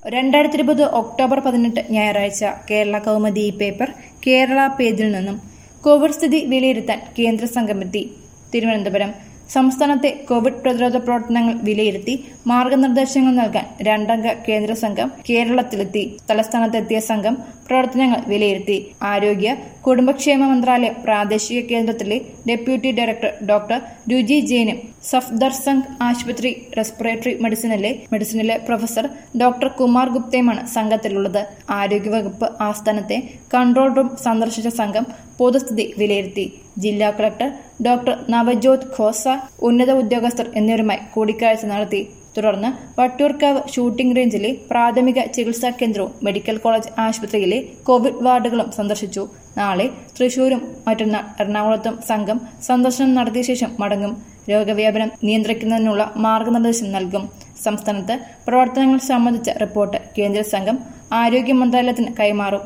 2020 October 18 ഞായറാഴ്ച Kerala Kaumudi paper Kerala പേജിൽ നിന്നും കോവിഡ് സ്ഥിതി വിലയിരുത്താൻ കേന്ദ്ര സംഘമെത്തി. തിരുവനന്തപുരം സംസ്ഥാനത്തെ കോവിഡ് പ്രതിരോധ പ്രവർത്തനങ്ങൾ വിലയിരുത്തി മാർഗനിർദ്ദേശങ്ങൾ നൽകാൻ രണ്ടംഗ കേന്ദ്ര സംഘം കേരളത്തിലെത്തി. തലസ്ഥാനത്തെത്തിയ സംഘം പ്രവർത്തനങ്ങൾ വിലയിരുത്തി. ആരോഗ്യ കുടുംബക്ഷേമ മന്ത്രാലയം പ്രാദേശിക കേന്ദ്രത്തിലെ ഡെപ്യൂട്ടി ഡയറക്ടർ ഡോക്ടർ രുചി ജെയിനും സഫ്ദർജംഗ് ആശുപത്രി റെസ്പിറേറ്ററി മെഡിസിനിലെ പ്രൊഫസർ ഡോക്ടർ കുമാർ ഗുപ്തയുമാണ് സംഘത്തിലുള്ളത്. ആരോഗ്യവകുപ്പ് ആസ്ഥാനത്തെ കൺട്രോൾ റൂം സന്ദർശിച്ച സംഘം പൊതുസ്ഥിതി വിലയിരുത്തി. ജില്ലാ കളക്ടർ ഡോക്ടർ നവജോത് ഖോസ, ഉന്നത ഉദ്യോഗസ്ഥർ എന്നിവരുമായി കൂടിക്കാഴ്ച നടത്തി. തുടർന്ന് വട്ടിയൂർക്കാവ് ഷൂട്ടിംഗ് റേഞ്ചിലെ പ്രാഥമിക ചികിത്സാ കേന്ദ്രവും മെഡിക്കൽ കോളേജ് ആശുപത്രിയിലെ കോവിഡ് വാർഡുകളും സന്ദർശിച്ചു. നാളെ തൃശൂരും മറ്റന്നാൾ എറണാകുളത്തും സംഘം സന്ദർശനം നടത്തിയ ശേഷം മടങ്ങും. രോഗവ്യാപനം നിയന്ത്രിക്കുന്നതിനുള്ള മാർഗനിർദ്ദേശം നൽകും. സംസ്ഥാനത്ത് പ്രവർത്തനങ്ങൾ സംബന്ധിച്ച റിപ്പോർട്ട് കേന്ദ്ര സംഘം ആരോഗ്യ മന്ത്രാലയത്തിന് കൈമാറും.